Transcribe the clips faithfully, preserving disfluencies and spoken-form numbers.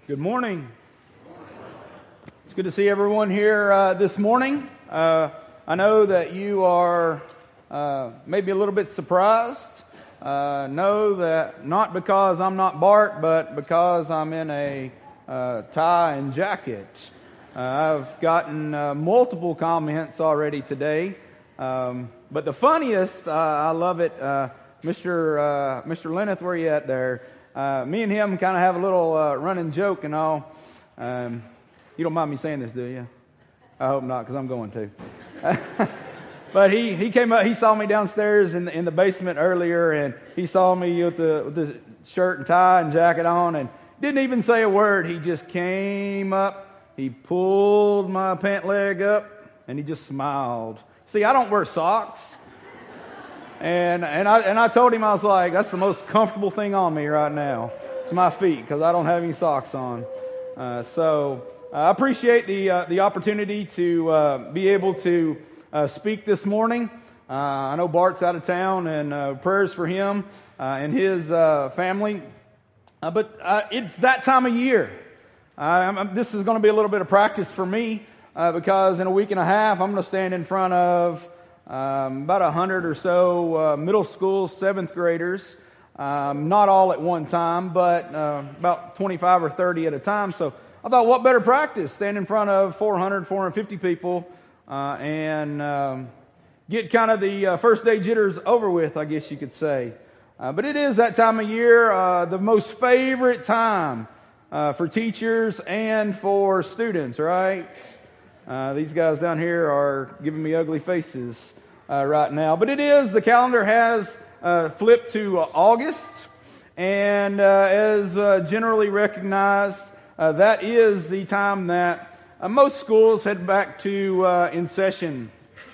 Good morning. It's good to see everyone here uh, this morning. Uh, I know that you are uh, maybe a little bit surprised. Uh, know that not because I'm not Bart, but because I'm in a uh, tie and jacket. Uh, I've gotten uh, multiple comments already today. Um, but the funniest, uh, I love it, uh, Mister Uh, Mister Lenneth, where you at there? Uh, me and him kind of have a little uh, running joke and all. Um, you don't mind me saying this, do you? I hope not, because I'm going to. But he, he came up, he saw me downstairs in the, in the basement earlier, and he saw me with the, with the shirt and tie and jacket on, and didn't even say a word. He just came up, he pulled my pant leg up, and he just smiled. See, I don't wear socks. And and I and I told him, I was like, that's the most comfortable thing on me right now. It's my feet, because I don't have any socks on. Uh, so uh, I appreciate the uh, the opportunity to uh, be able to uh, speak this morning. Uh, I know Bart's out of town, and uh, prayers for him uh, and his uh, family. Uh, but uh, it's that time of year. Uh, I'm, this is going to be a little bit of practice for me uh, because in a week and a half, I'm going to stand in front of Um, about a hundred or so uh, middle school seventh graders, um, not all at one time, but uh, about twenty-five or thirty at a time. So I thought, what better practice, stand in front of four hundred, four hundred fifty people uh, and um, get kind of the uh, first day jitters over with, I guess you could say. Uh, but it is that time of year, uh, the most favorite time uh, for teachers and for students, right? Uh, these guys down here are giving me ugly faces uh, right now. But it is, the calendar has uh, flipped to uh, August. And uh, as uh, generally recognized, uh, that is the time that uh, most schools head back to uh, in session.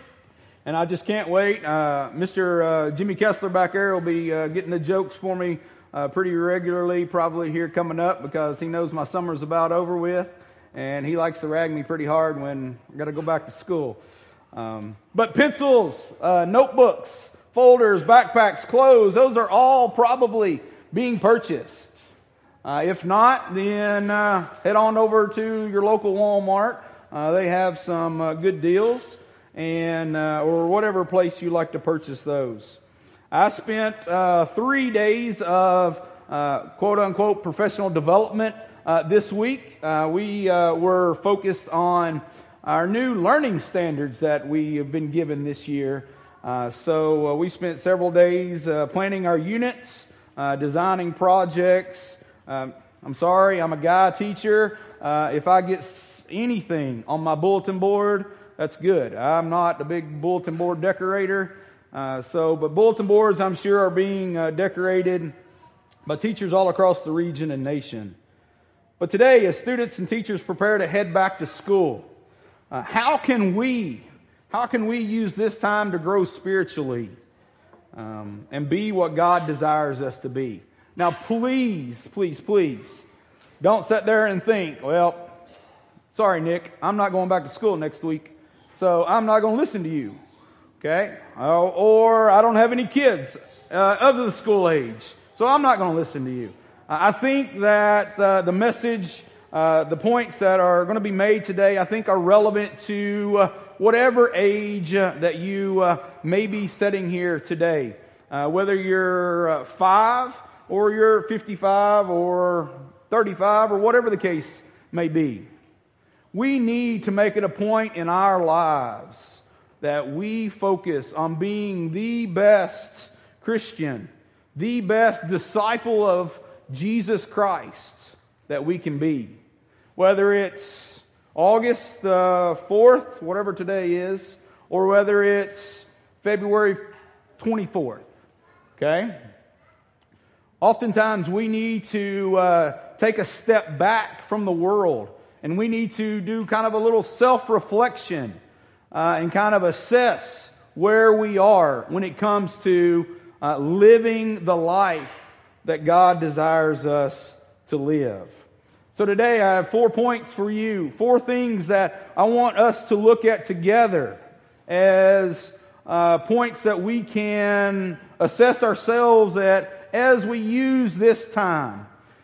And I just can't wait. Uh, Mister Uh, Jimmy Kessler back there will be uh, getting the jokes for me uh, pretty regularly, probably here coming up, because he knows my summer's about over with. And he likes to rag me pretty hard when I got to go back to school. Um, but pencils, uh, notebooks, folders, backpacks, clothes, those are all probably being purchased. Uh, if not, then uh, head on over to your local Walmart. Uh, they have some uh, good deals, and uh, or whatever place you like to purchase those. I spent uh, three days of uh, quote-unquote professional development Uh, this week. Uh, we uh, were focused on our new learning standards that we have been given this year. Uh, so uh, we spent several days uh, planning our units, uh, designing projects. Um, I'm sorry, I'm a guy teacher. Uh, if I get anything on my bulletin board, that's good. I'm not a big bulletin board decorator. Uh, so, but bulletin boards, I'm sure, are being uh, decorated by teachers all across the region and nation. But today, as students and teachers prepare to head back to school, uh, how can we, how can we use this time to grow spiritually um, and be what God desires us to be? Now, please, please, please, don't sit there and think, well, sorry, Nick, I'm not going back to school next week, so I'm not going to listen to you, okay? Uh, or I don't have any kids uh, of the school age, so I'm not going to listen to you. I think that uh, the message, uh, the points that are going to be made today, I think are relevant to uh, whatever age uh, that you uh, may be sitting here today. Uh, whether you're uh, five or you're fifty-five or thirty-five or whatever the case may be. We need to make it a point in our lives that we focus on being the best Christian, the best disciple of Jesus Christ that we can be. Whether it's August the fourth, whatever today is, or whether it's February twenty-fourth. Okay? Oftentimes we need to uh, take a step back from the world, and we need to do kind of a little self-reflection uh, and kind of assess where we are when it comes to uh, living the life that God desires us to live. So today I have four points for you, four things that I want us to look at together as uh, points that we can assess ourselves at as we use this time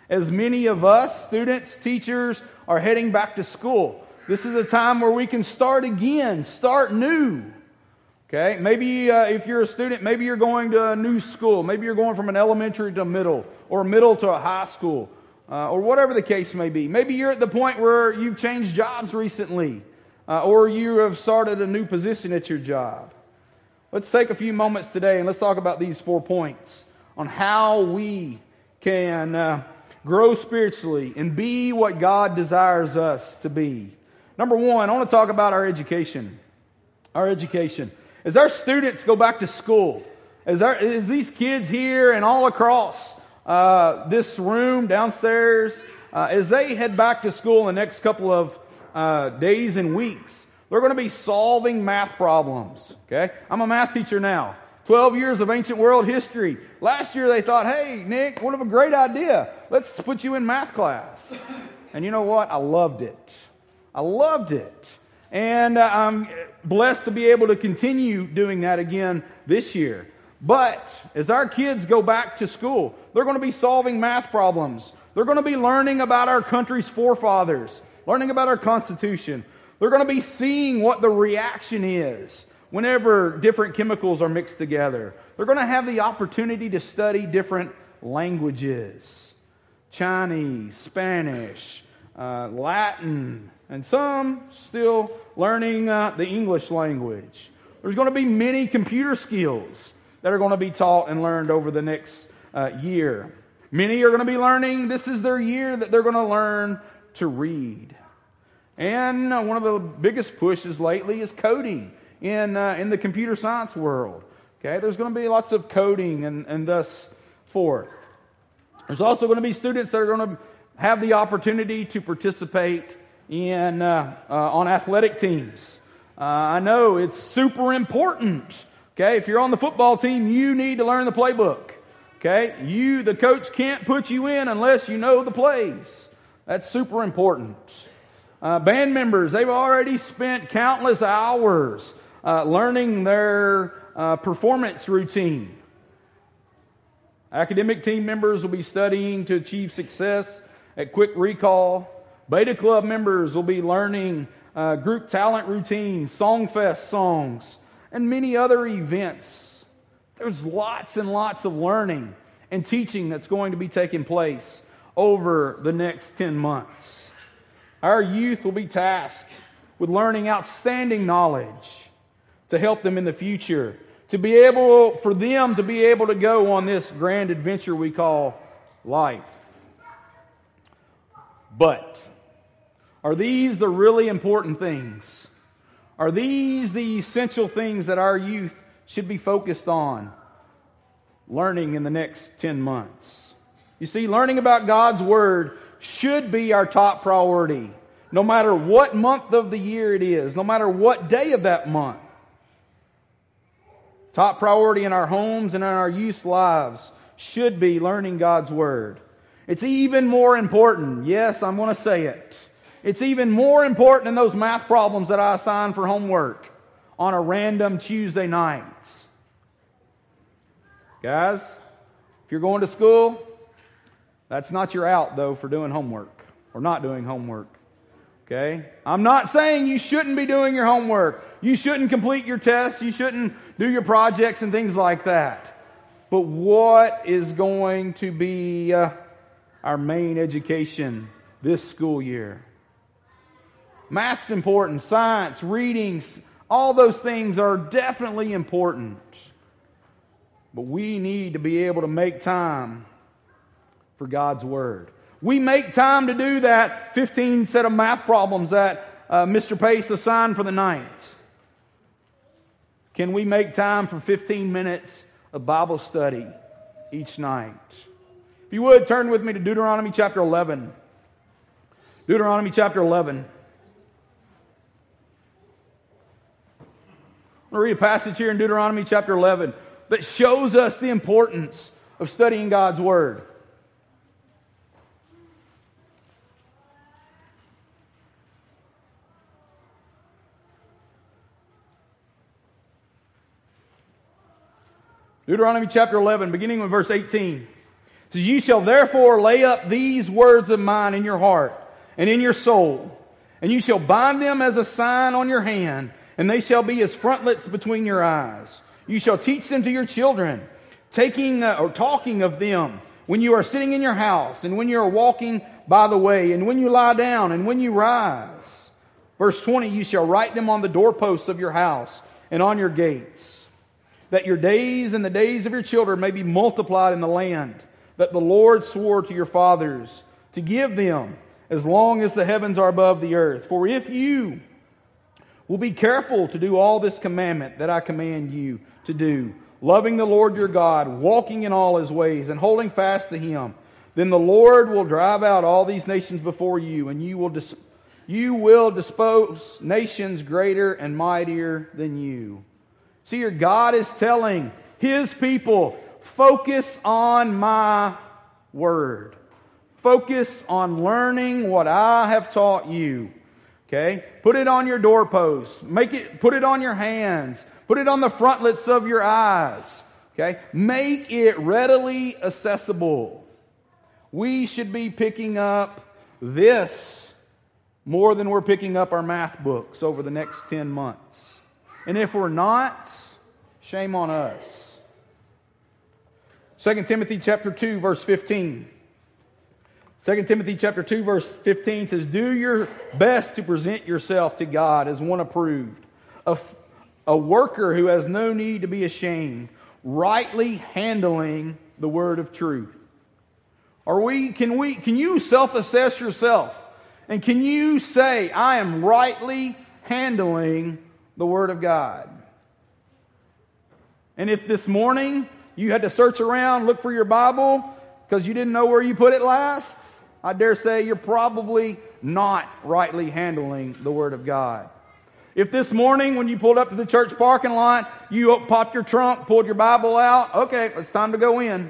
As many of us, students, teachers, are heading back to school, this is a time where we can start again, start new. Okay, maybe uh, if you're a student, maybe you're going to a new school. Maybe you're going from an elementary to middle, or middle to a high school, uh, or whatever the case may be. Maybe you're at the point where you've changed jobs recently, uh, or you have started a new position at your job. Let's take a few moments today and let's talk about these four points on how we can uh, grow spiritually and be what God desires us to be. Number one, I want to talk about our education. Our education. As our students go back to school, as, our, as these kids here and all across uh, this room downstairs, uh, as they head back to school in the next couple of uh, days and weeks, they're going to be solving math problems. Okay, I'm a math teacher now. twelve years of ancient world history. Last year they thought, hey, Nick, what a great idea. Let's put you in math class. And you know what? I loved it. I loved it. And uh, I'm blessed to be able to continue doing that again this year. But as our kids go back to school, they're going to be solving math problems. They're going to be learning about our country's forefathers, learning about our Constitution. They're going to be seeing what the reaction is whenever different chemicals are mixed together. They're going to have the opportunity to study different languages. Chinese, Spanish, uh, Latin, and some still learning uh, the English language. There's going to be many computer skills that are going to be taught and learned over the next uh, year. Many are going to be learning, this is their year that they're going to learn to read. And uh, one of the biggest pushes lately is coding in uh, in the computer science world. Okay, there's going to be lots of coding and, and thus forth. There's also going to be students that are going to have the opportunity to participate in uh, uh, on athletic teams. Uh, I know it's super important. Okay, if you're on the football team, you need to learn the playbook. Okay, you, the coach, can't put you in unless you know the plays. That's super important. Uh, band members, they've already spent countless hours uh, learning their uh, performance routine. Academic team members will be studying to achieve success at quick recall. Beta Club members will be learning uh, group talent routines, Songfest songs, and many other events. There's lots and lots of learning and teaching that's going to be taking place over the next ten months. Our youth will be tasked with learning outstanding knowledge to help them in the future, to be able, for them to be able to go on this grand adventure we call life. But are these the really important things? Are these the essential things that our youth should be focused on learning in the next ten months? You see, learning about God's Word should be our top priority, no matter what month of the year it is, no matter what day of that month. Top priority in our homes and in our youth's lives should be learning God's Word. It's even more important, yes, I'm going to say it, it's even more important than those math problems that I assign for homework on a random Tuesday night. Guys, if you're going to school, that's not your out, though, for doing homework or not doing homework. Okay? I'm not saying you shouldn't be doing your homework. You shouldn't complete your tests. You shouldn't do your projects and things like that. But what is going to be uh, our main education this school year? Math's important. Science, readings, all those things are definitely important. But we need to be able to make time for God's Word. We make time to do that fifteen set of math problems that uh, Mister Pace assigned for the night. Can we make time for fifteen minutes of Bible study each night? If you would, turn with me to Deuteronomy chapter eleven. Deuteronomy chapter eleven. I'm going to read a passage here in Deuteronomy chapter eleven that shows us the importance of studying God's Word. Deuteronomy chapter eleven, beginning with verse eighteen. So you shall therefore lay up these words of mine in your heart and in your soul, and you shall bind them as a sign on your hand, and they shall be as frontlets between your eyes. You shall teach them to your children, taking uh, or talking of them when you are sitting in your house, and when you are walking by the way, and when you lie down, and when you rise. Verse twenty, you shall write them on the doorposts of your house and on your gates, that your days and the days of your children may be multiplied in the land that the Lord swore to your fathers to give them, as long as the heavens are above the earth. For if you will be careful to do all this commandment that I command you to do, loving the Lord your God, walking in all His ways, and holding fast to Him, then the Lord will drive out all these nations before you, and you will dis- you will dispose nations greater and mightier than you. See here, God is telling His people, focus on my word. Focus on learning what I have taught you. Okay? Put it on your doorposts. Make it, put it on your hands. Put it on the frontlets of your eyes. Okay? Make it readily accessible. We should be picking up this more than we're picking up our math books over the next ten months. And if we're not, shame on us. Second Timothy chapter two, verse fifteen. Second Timothy chapter two, verse fifteen says, do your best to present yourself to God as one approved, a, a worker who has no need to be ashamed, rightly handling the word of truth. Are we, can we, can you self-assess yourself? And can you say, I am rightly handling the word of God? And if this morning you had to search around, look for your Bible, because you didn't know where you put it last, I dare say you're probably not rightly handling the Word of God. If this morning when you pulled up to the church parking lot, you popped your trunk, pulled your Bible out, okay, it's time to go in.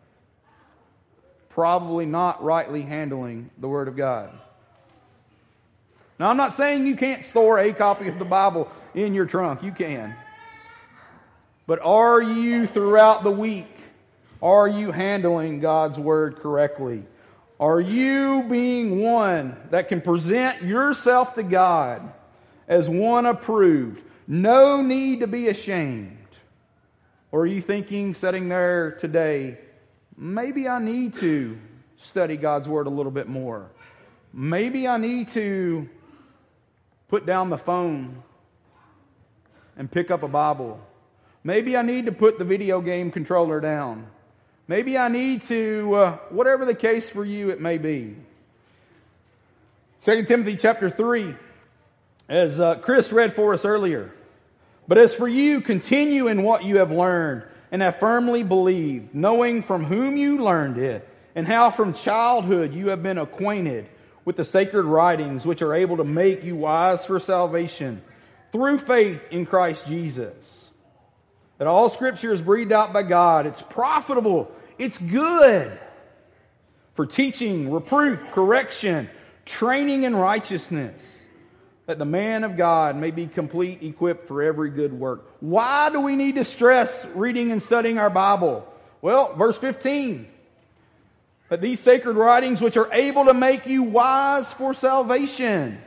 Probably not rightly handling the Word of God. Now, I'm not saying you can't store a copy of the Bible in your trunk. You can. But are you, throughout the week, are you handling God's Word correctly? Are you being one that can present yourself to God as one approved? No need to be ashamed. Or are you thinking, sitting there today, maybe I need to study God's Word a little bit more. Maybe I need to put down the phone and pick up a Bible. Maybe I need to put the video game controller down. Maybe I need to, uh, whatever the case for you it may be. Second Timothy chapter three, as uh, Chris read for us earlier. But as for you, continue in what you have learned and have firmly believed, knowing from whom you learned it, and how from childhood you have been acquainted with the sacred writings, which are able to make you wise for salvation through faith in Christ Jesus. That all Scripture is breathed out by God. It's profitable. It's good for teaching, reproof, correction, training in righteousness, that the man of God may be complete, equipped for every good work. Why do we need to stress reading and studying our Bible? Well, verse fifteen. That these sacred writings which are able to make you wise for salvation.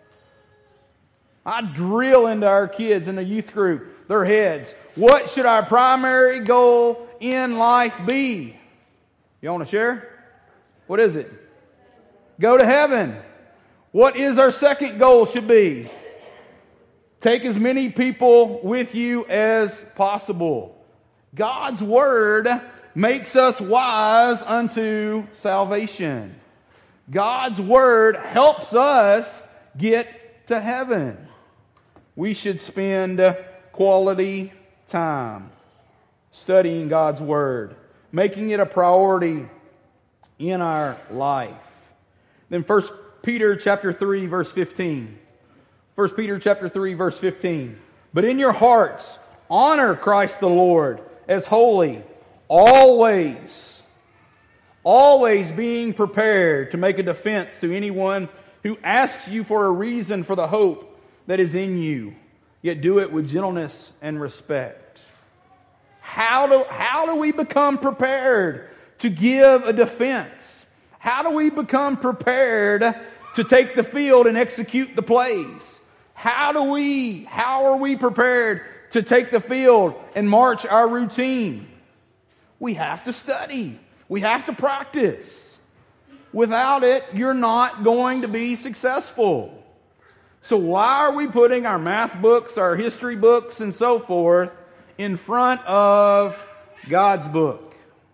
I drill into our kids in the youth group, their heads. What should our primary goal in life be? You want to share? What is it? Go to heaven. What is our second goal should be? Take as many people with you as possible. God's Word makes us wise unto salvation. God's Word helps us get to heaven. We should spend quality time studying God's Word, making it a priority in our life. Then First Peter chapter three, verse fifteen. First Peter chapter three, verse fifteen. But in your hearts, honor Christ the Lord as holy, always, always being prepared to make a defense to anyone who asks you for a reason for the hope that is in you, yet do it with gentleness and respect. How do, how do we become prepared to give a defense? How do we become prepared to take the field and execute the plays? How do we, how are we prepared to take the field and march our routine? We have to study. We have to practice. Without it, you're not going to be successful. So why are we putting our math books, our history books, and so forth in front of God's book?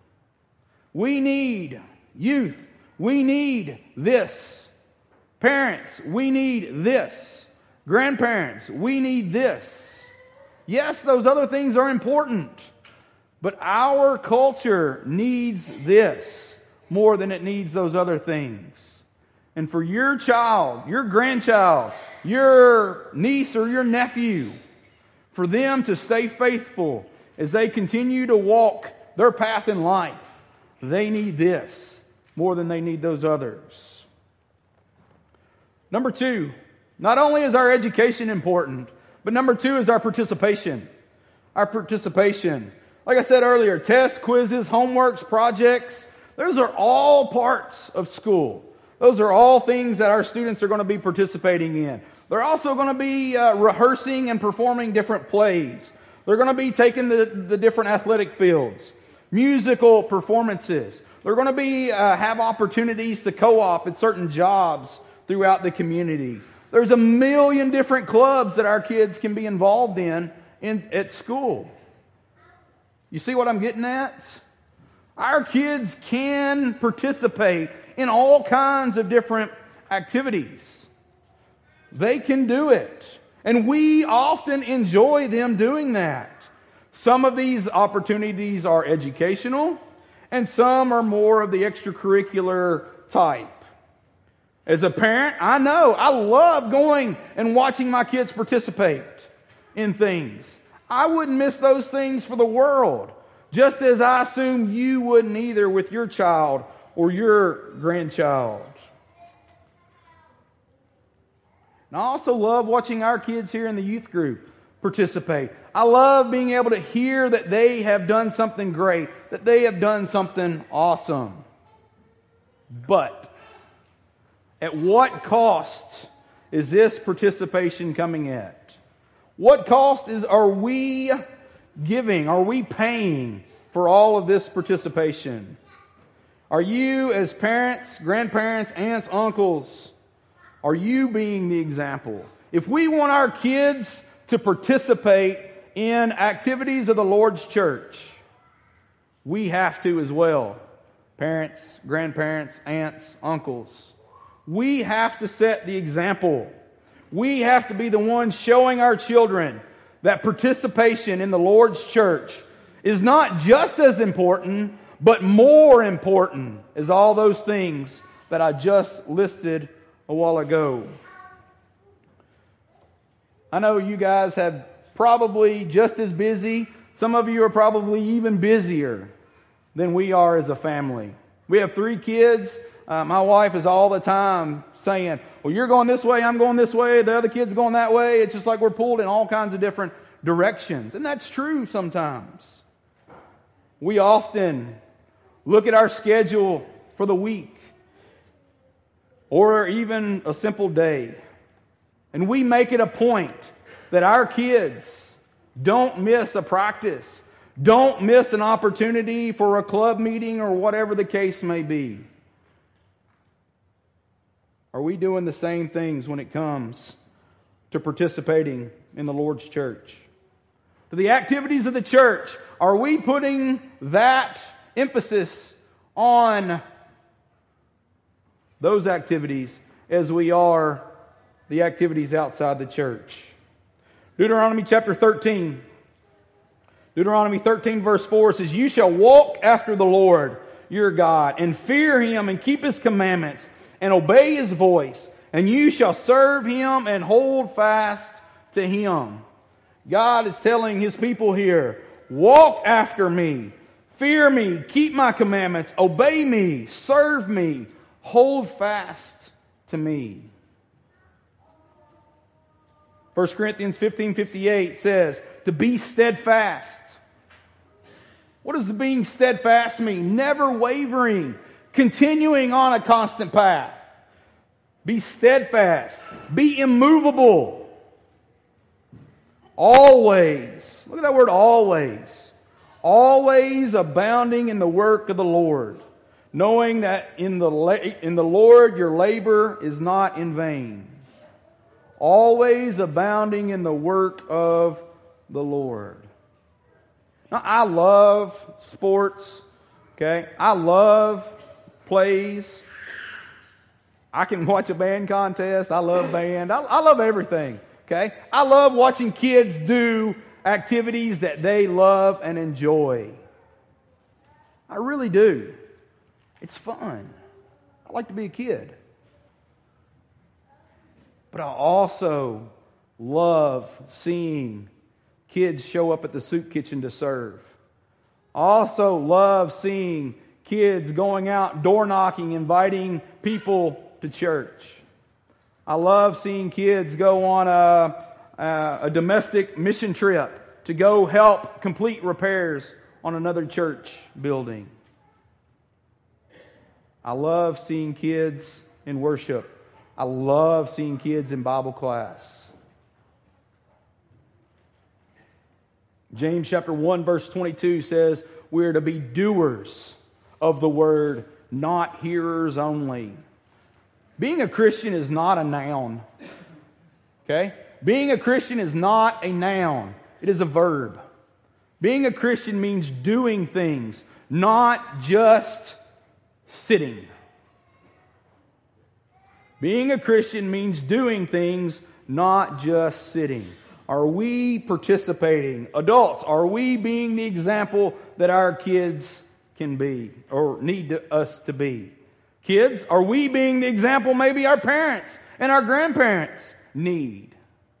We need youth. We need this. Parents, we need this. Grandparents, we need this. Yes, those other things are important, but our culture needs this more than it needs those other things. And for your child, your grandchild, your niece or your nephew, for them to stay faithful as they continue to walk their path in life, they need this more than they need those others. Number two, not only is our education important, but number two is our participation. Our participation. Like I said earlier, tests, quizzes, homeworks, projects, those are all parts of school. Those are all things that our students are going to be participating in. They're also going to be uh, rehearsing and performing different plays. They're going to be taking the, the different athletic fields, musical performances. They're going to be uh, have opportunities to co-op at certain jobs throughout the community. There's a million different clubs that our kids can be involved in, in at school. You see what I'm getting at? Our kids can participate in all kinds of different activities. They can do it. And we often enjoy them doing that. Some of these opportunities are educational, and some are more of the extracurricular type. As a parent, I know I love going and watching my kids participate in things. I wouldn't miss those things for the world, just as I assume you wouldn't either with your child or your grandchild. And I also love watching our kids here in the youth group participate. I love being able to hear that they have done something great, that they have done something awesome. But at what cost is this participation coming at? What cost is are we giving? Are we paying for all of this participation? Are you, as parents, grandparents, aunts, uncles, are you being the example? If we want our kids to participate in activities of the Lord's church, we have to as well. Parents, grandparents, aunts, uncles. We have to set the example. We have to be the ones showing our children that participation in the Lord's church is not just as important, but more important as all those things that I just listed a while ago. I know you guys have probably just as busy. Some of you are probably even busier than we are as a family. We have three kids. Uh, my wife is all the time saying, well, you're going this way, I'm going this way, the other kid's going that way. It's just like we're pulled in all kinds of different directions. And that's true sometimes. We often look at our schedule for the week or even a simple day, and we make it a point that our kids don't miss a practice, don't miss an opportunity for a club meeting or whatever the case may be. Are we doing the same things when it comes to participating in the Lord's church? To the activities of the church, are we putting that emphasis on those activities as we are the activities outside the church? Deuteronomy chapter thirteen. Deuteronomy thirteen verse four says, you shall walk after the Lord your God and fear Him and keep His commandments and obey His voice, and you shall serve Him and hold fast to Him. God is telling His people here, walk after me, fear me, keep my commandments, obey me, serve me, hold fast to me. First Corinthians fifteen fifty-eight says, to be steadfast, What does being steadfast mean? Never wavering, continuing on a constant path. Be steadfast. Be immovable. Always. Look at that word always. Always abounding in the work of the Lord, knowing that in the la- in the Lord your labor is not in vain. Always abounding in the work of the Lord. Now, I love sports. Okay, I love plays. I can watch a band contest. I love band. I, I love everything. Okay, I love watching kids do activities that they love and enjoy. I really do. It's fun. I like to be a kid. But I also love seeing kids show up at the soup kitchen to serve. I also love seeing kids going out door knocking, inviting people to church. I love seeing kids go on a, a, a domestic mission trip to go help complete repairs on another church building. I love seeing kids in worship. I love seeing kids in Bible class. James chapter one verse twenty-two says we are to be doers of the word, not hearers only. Being a Christian is not a noun. Okay? Being a Christian is not a noun. It is a verb. Being a Christian means doing things, not just sitting. Being a Christian means doing things, not just sitting. Are we participating? Adults, are we being the example that our kids can be or need to, us to be? Kids, are we being the example maybe our parents and our grandparents need?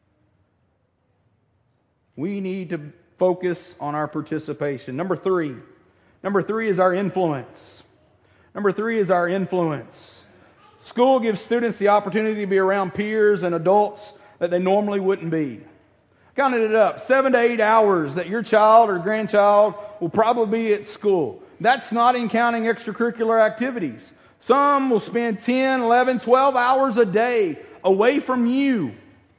We need to focus on our participation. Number three. Number three is our influence. Number three is our influence. School gives students the opportunity to be around peers and adults that they normally wouldn't be. Counted it up. Seven to eight hours that your child or grandchild will probably be at school. That's not in counting extracurricular activities. Some will spend ten, eleven, twelve hours a day away from you.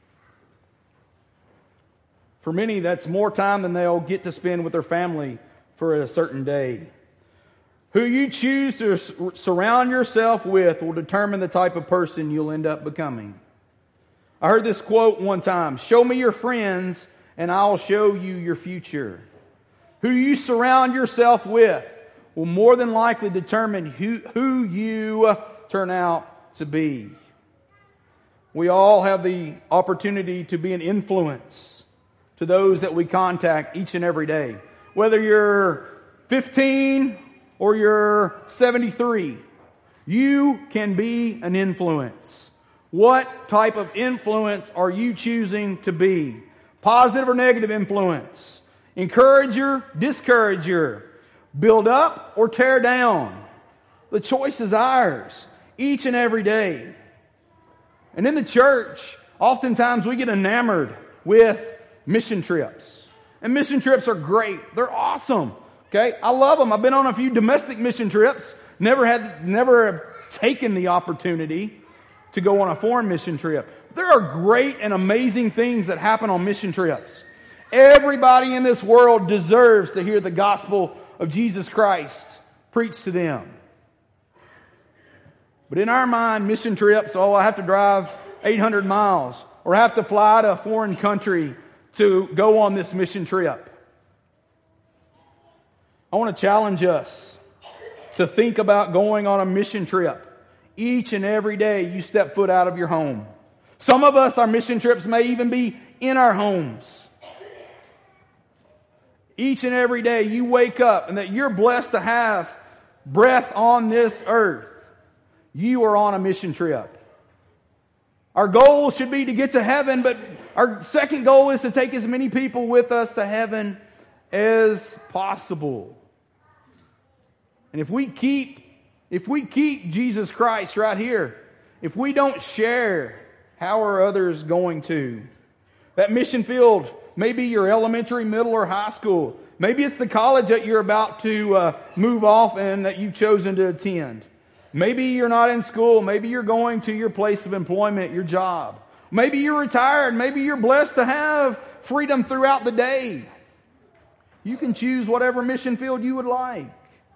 For many, that's more time than they'll get to spend with their family for a certain day. Who you choose to surround yourself with will determine the type of person you'll end up becoming. I heard this quote one time: show me your friends and I'll show you your future. Who you surround yourself with will more than likely determine who, who you turn out to be. We all have the opportunity to be an influence to those that we contact each and every day. Whether you're fifteen or you're seventy-three, you can be an influence. What type of influence are you choosing to be? Positive or negative influence? Encourager, discourager? Build up or tear down? The choice is ours each and every day. And in the church, oftentimes we get enamored with mission trips. And mission trips are great. They're awesome. Okay? I love them. I've been on a few domestic mission trips. Never had, never taken the opportunity to go on a foreign mission trip. There are great and amazing things that happen on mission trips. Everybody in this world deserves to hear the gospel of Jesus Christ preached to them. But in our mind, mission trips, oh, I have to drive eight hundred miles or I have to fly to a foreign country to go on this mission trip. I want to challenge us to think about going on a mission trip each and every day you step foot out of your home. Some of us, our mission trips may even be in our homes. Each and every day you wake up and that you're blessed to have breath on this earth. You are on a mission trip. Our goal should be to get to heaven, but our second goal is to take as many people with us to heaven as possible. And if we keep, if we keep Jesus Christ right here, if we don't share, how are others going to? That mission field may be your elementary, middle, or high school. Maybe it's the college that you're about to uh, move off and that you've chosen to attend. Maybe you're not in school. Maybe you're going to your place of employment, your job. Maybe you're retired. Maybe you're blessed to have freedom throughout the day. You can choose whatever mission field you would like.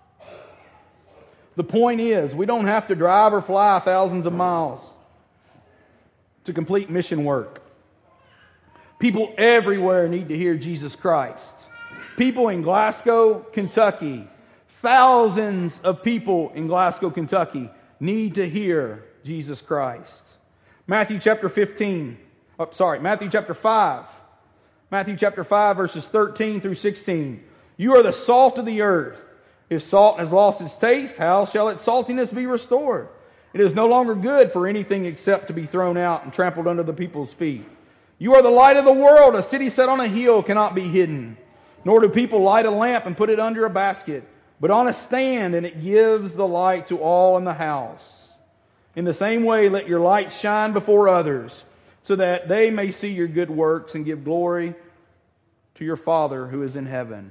The point is, we don't have to drive or fly thousands of miles to complete mission work. People everywhere need to hear Jesus Christ. People in Glasgow, Kentucky, thousands of people in Glasgow, Kentucky need to hear Jesus Christ. Matthew chapter fifteen, oh, sorry, Matthew chapter five. Matthew chapter five, verses thirteen through sixteen. You are the salt of the earth. If salt has lost its taste, how shall its saltiness be restored? It is no longer good for anything except to be thrown out and trampled under the people's feet. You are the light of the world. A city set on a hill cannot be hidden. Nor do people light a lamp and put it under a basket, but on a stand, and it gives the light to all in the house. In the same way, let your light shine before others, so that they may see your good works and give glory to your Father who is in heaven.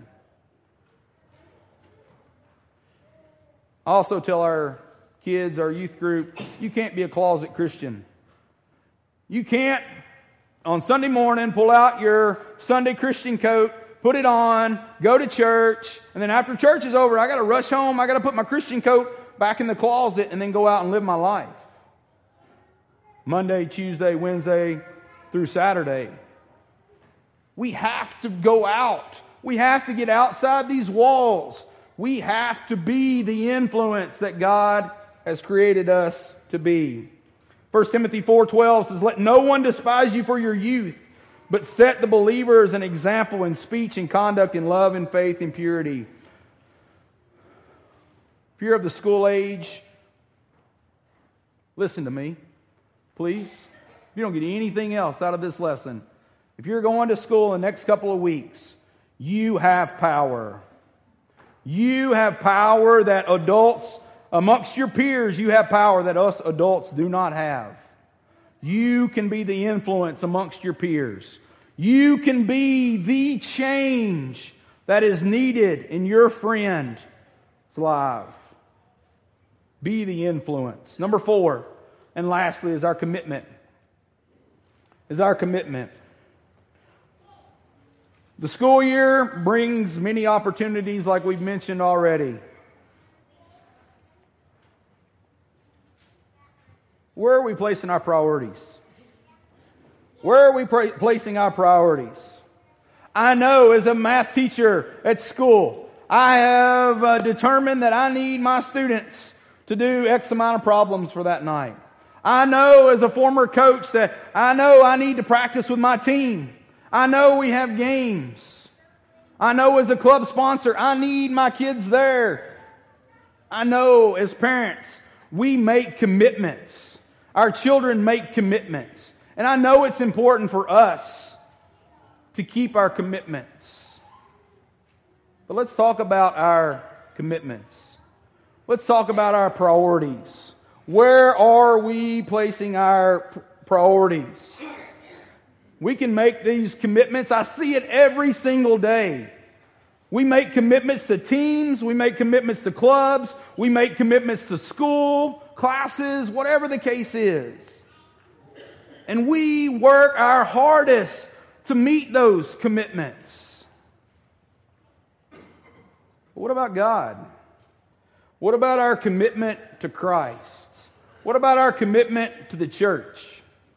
I also tell our kids, our youth group, you can't be a closet Christian. You can't, on Sunday morning, pull out your Sunday Christian coat, put it on, go to church, and then after church is over, I got to rush home, I got to put my Christian coat back in the closet and then go out and live my life. Monday, Tuesday, Wednesday, through Saturday. We have to go out. We have to get outside these walls. We have to be the influence that God has created us to be. First Timothy four twelve says, let no one despise you for your youth, but set the believers an example in speech and conduct, in love and faith and purity. If you're of the school age, listen to me, please. If you don't get anything else out of this lesson, if you're going to school in the next couple of weeks, you have power. You have power that adults, amongst your peers, you have power that us adults do not have. You can be the influence amongst your peers. You can be the change that is needed in your friend's life. Be the influence. Number four, and lastly, is our commitment. Is our commitment. The school year brings many opportunities like we've mentioned already. Where are we placing our priorities? Where are we pra- placing our priorities? I know as a math teacher at school, I have uh, determined that I need my students to do X amount of problems for that night. I know as a former coach that I know I need to practice with my team. I know we have games. I know as a club sponsor, I need my kids there. I know as parents, we make commitments. Our children make commitments. And I know it's important for us to keep our commitments. But let's talk about our commitments. Let's talk about our priorities. Where are we placing our priorities? We can make these commitments. I see it every single day. We make commitments to teams. We make commitments to clubs. We make commitments to school, classes, whatever the case is. And we work our hardest to meet those commitments. But what about God? What about our commitment to Christ? What about our commitment to the church?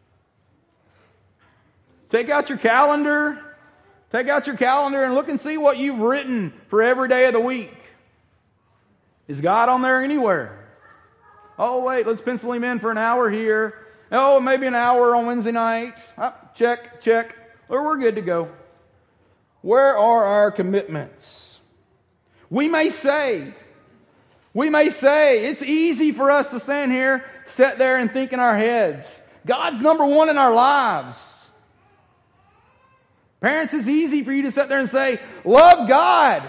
Take out your calendar. Take out your calendar and look and see what you've written for every day of the week. Is God on there anywhere? Oh, wait, let's pencil Him in for an hour here. Oh, maybe an hour on Wednesday night. Oh, check, check. Well, we're good to go. Where are our commitments? We may say, we may say, it's easy for us to stand here, sit there and think in our heads, God's number one in our lives. Parents, it's easy for you to sit there and say, love God.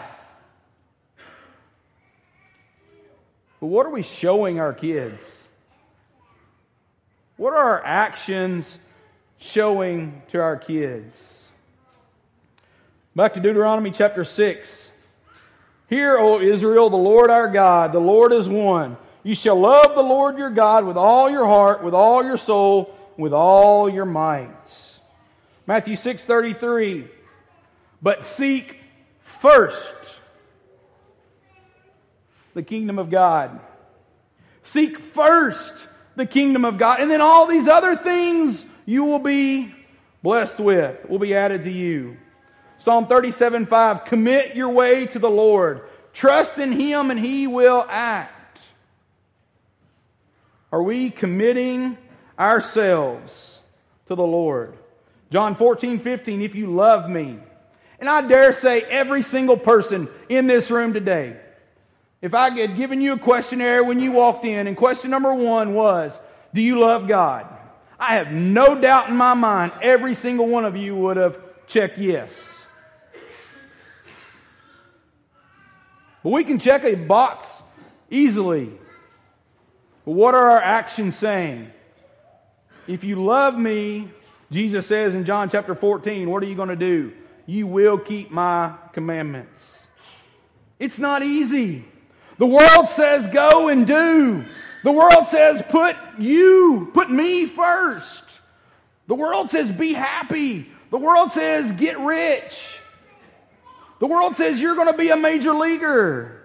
But what are we showing our kids? What are our actions showing to our kids? Back to Deuteronomy chapter six. Hear, O Israel, the Lord our God, the Lord is one. You shall love the Lord your God with all your heart, with all your soul, with all your might. Matthew six thirty-three. But seek first the kingdom of God. Seek first the kingdom of God. And then all these other things you will be blessed with, will be added to you. Psalm thirty-seven five. Commit your way to the Lord. Trust in Him and He will act. Are we committing ourselves to the Lord? John fourteen fifteen. If you love me. And I dare say every single person in this room today, if I had given you a questionnaire when you walked in, and question number one was, do you love God? I have no doubt in my mind every single one of you would have checked yes. But we can check a box easily. But what are our actions saying? If you love me, Jesus says in John chapter fourteen, what are you going to do? You will keep my commandments. It's not easy. The world says go and do. The world says put you, put me first. The world says be happy. The world says get rich. The world says you're going to be a major leaguer.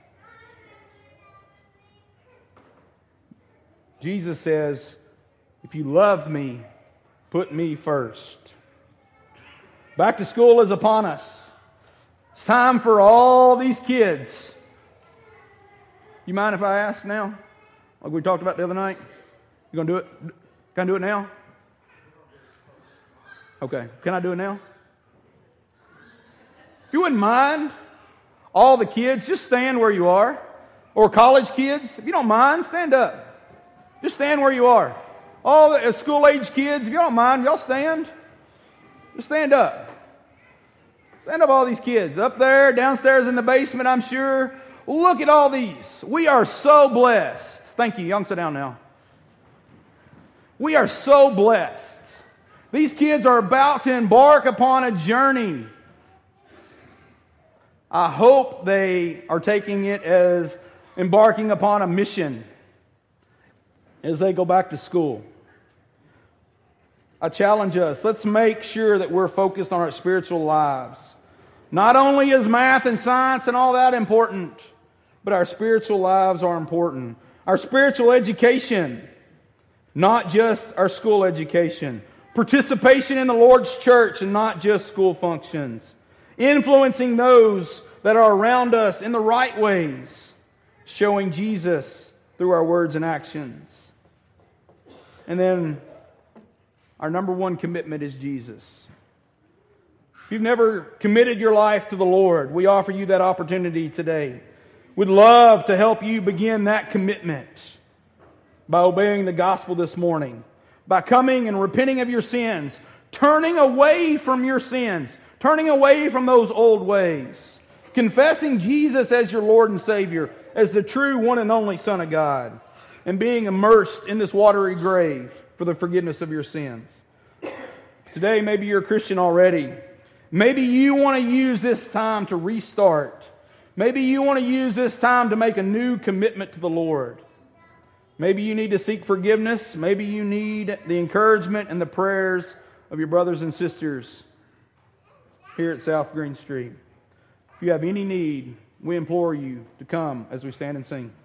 Jesus says, if you love me, put me first. Back to school is upon us. It's time for all these kids. You mind if I ask now? Like we talked about the other night? You going to do it? Can I do it now? Okay. Can I do it now? If you wouldn't mind, all the kids, just stand where you are. Or college kids, if you don't mind, stand up. Just stand where you are. All the school-age kids, if you don't mind, y'all stand. Just stand up. Stand up, all these kids. Up there, downstairs in the basement, I'm sure. Look at all these. We are so blessed. Thank you. Y'all can sit down now. We are so blessed. These kids are about to embark upon a journey. I hope they are taking it as embarking upon a mission as they go back to school. I challenge us, let's make sure that we're focused on our spiritual lives. Not only is math and science and all that important, but our spiritual lives are important. Our spiritual education, not just our school education. Participation in the Lord's church and not just school functions. Influencing those that are around us in the right ways. Showing Jesus through our words and actions. And then our number one commitment is Jesus. If you've never committed your life to the Lord, we offer you that opportunity today. We'd love to help you begin that commitment by obeying the gospel this morning, by coming and repenting of your sins, turning away from your sins, turning away from those old ways, confessing Jesus as your Lord and Savior, as the true one and only Son of God, and being immersed in this watery grave for the forgiveness of your sins. Today, maybe you're a Christian already. Maybe you want to use this time to restart. Maybe you want to use this time to make a new commitment to the Lord. Maybe you need to seek forgiveness. Maybe you need the encouragement and the prayers of your brothers and sisters here at South Green Street. If you have any need, we implore you to come as we stand and sing.